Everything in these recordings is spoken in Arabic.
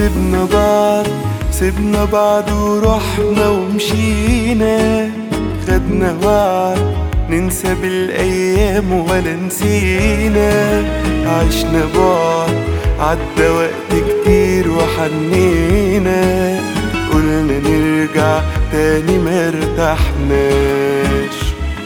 سيبنا بعض ورحنا ومشينا، خدنا وعد ننسى بالأيام ولا نسينا. عشنا بعض عدى وقت كتير وحنينا، قلنا نرجع تاني مرتحناش.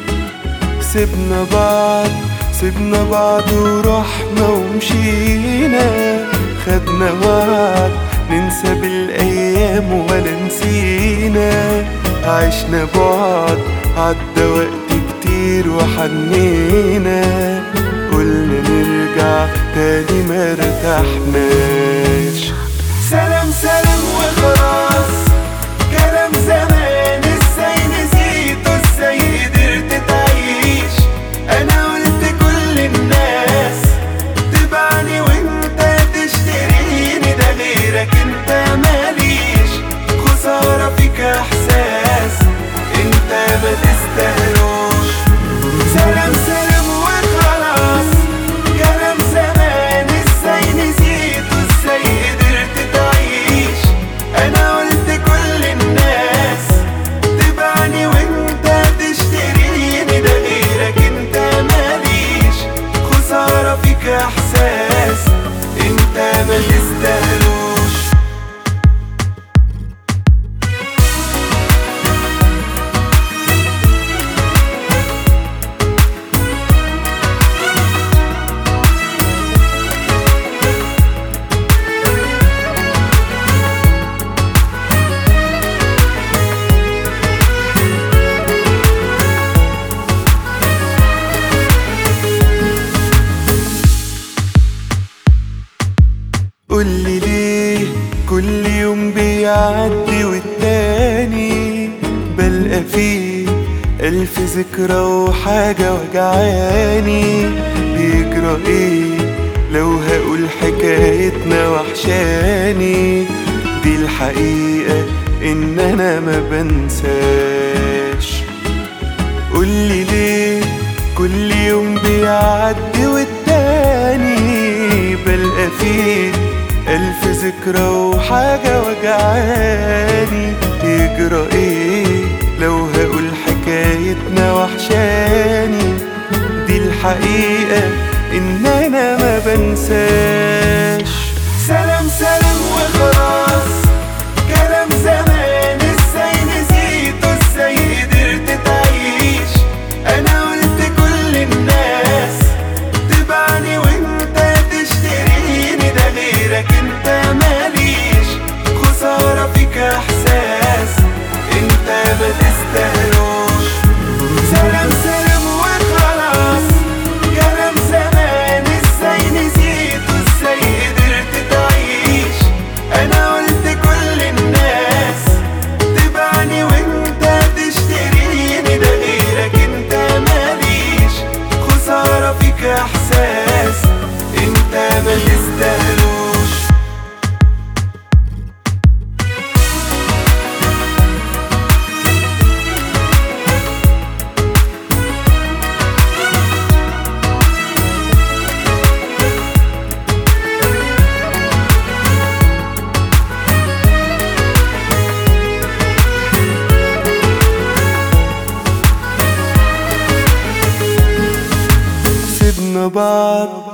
سيبنا بعض ورحنا ومشينا، خدنا وعد ننسى بالأيام ولا نسينا. عشنا بعض عدى وقت كتير وحنينا، قلنا نرجع تاني مرتحناش. سلام سلام وخلاص، كلام زمان ازاي نسيته، ازاي قدرت تعيش. انا قلت كل الناس تبعني وانت تشتريني، ده غيرك انت ماليش. خسارة فيك احساس انت ما تستاهلوش. سلام سلام وخلاص، كلام زمان ازاي نسيته، ازاي قدرت تعيش. انا قلت كل الناس تبعني وانت تشتريني، ده غيرك انت ماليش. خسارة فيك احساس انت ما تستاهلوش. قولي ليه كل يوم بيعدي والتاني بلقى فيه ألف ذكرى وحاجة وجعاني. بيجرى ايه لو هقول حكايتنا وحشاني، دي الحقيقة ان انا ما بنساش. قولي ليه كل يوم بيعدي والتاني بلقى فيه ألف ذكرى وحاجة وجعاني. يجرى ايه لو هقول حكايتنا وحشاني، دي الحقيقة ان انا ما بنساش. سلام سلام وخلاص، كلام زمان ازاي نسيته، ازاي قدرت تعيش. انا قلت كل الناس تبعني وانت تشتريني، ده غيرك انت ماليش. خسارة فيك احساس انت ما تستاهلوش. سلام سلام وخلاص، كلام زمان ازاي نسيته، ازاي قدرت تعيش. انا قلت كل الناس تبعني وانت تشتريني، ده غيرك انت ماليش. خسارة فيك احساس انت ما تستاهلوش. سيبنا بعض